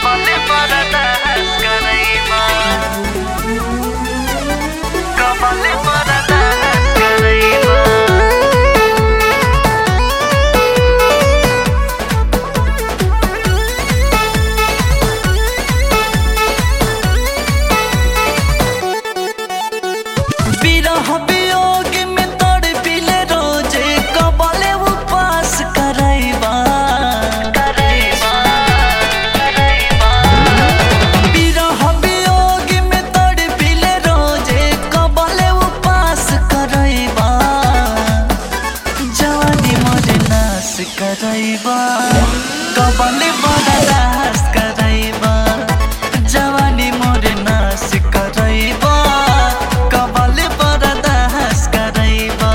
कबले बर्दाश्त करैबा कबले बर्दाश्त करैबा विरह वियोग में तड़पिले रोजे कबले उपास करैबा विरह वियोग में तड़पिले रोजे कबले उपास करैबा जवानी मोरे नाश करैबा कबले बर्दाश्त करैबा जवानी मोरे नाश करैबा कबले बर्दाश्त करैबा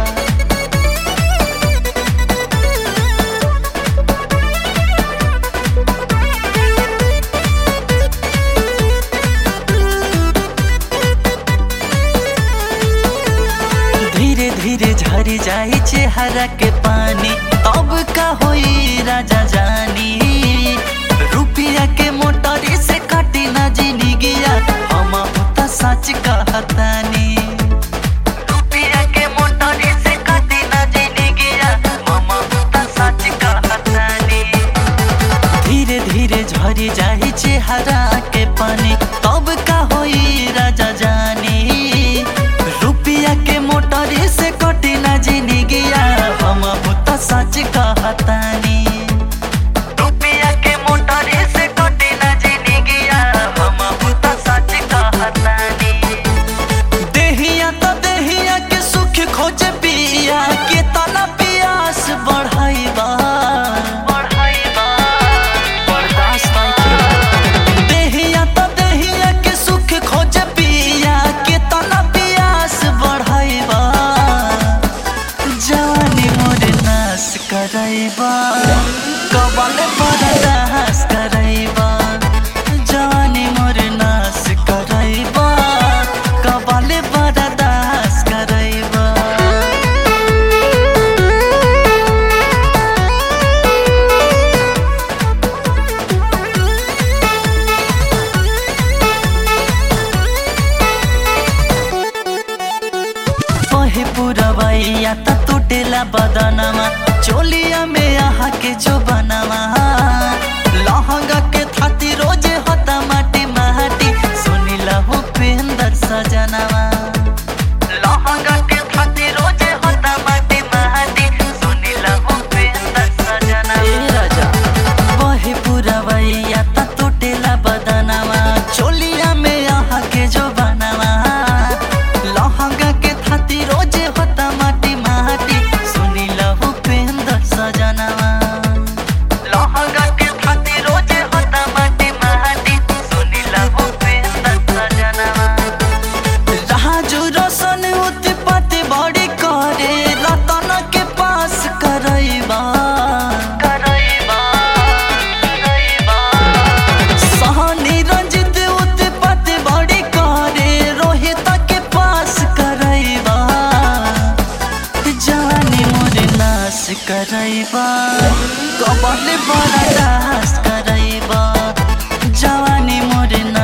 धीरे धीरे झरी जाई चेहरा के पानी तब का होई राजा जानी रुपया के मोटरी से कटी ना जिंदगिया हम त सच कहतानी रुपया के मोटरी से कटी ना जिंदगिया हम त सच कहतानी धीरे धीरे झरी जाई चेहरा के पानी तब का होई राजा जानी रुपया के मोटरी से कटी ना जिंदगिया हम त सच कहतानी रुपया के मोटरी से कटी ना जिंदगिया हम त सच कहतानी देहिया त देहिया के सुख खोजे पिया के तना प्यास बढ़ाइबा बर्दाश्त नहीं देहिया त देहिया के सुख खोजे पिया के तना प्यास बढ़ाइबा जवानी मोरे नाश करैबा कबले बर्दाश्त करैबा जवानी मोरे नाश करैबा कबले बर्दाश्त करैबा ओहे पुरवैया त टूटेला बदनमा चोलिया में आहा के जो बनवा लहंगा के थाती रोजे होता माटी माटी सुनिला हो पेंदर सजनवा लहंगा के थाती रोजे होता माटी माटी सुनिला हो पेंदर सजनवा ए राजा ओहे पुरवैया त टूटेला बदनमा चोलिया में आहा के जो बनवा लहंगा के थाती रोजे होता माटी माटी सुनिला हो पेंदर सजनवा लहंगा के थाती रोजे होता माटी माटी सुनिला हो पेंदर सजनवा राजू रोशन उत्पत्ति बड़ी करे रतन के पास करैबा सहनी रंजित उत्पत्ति बड़ी करे रोहित के पास करैबा जवानी मोरे नाश करैबा कबले बर्दाश्त करैबा जवानी मोरे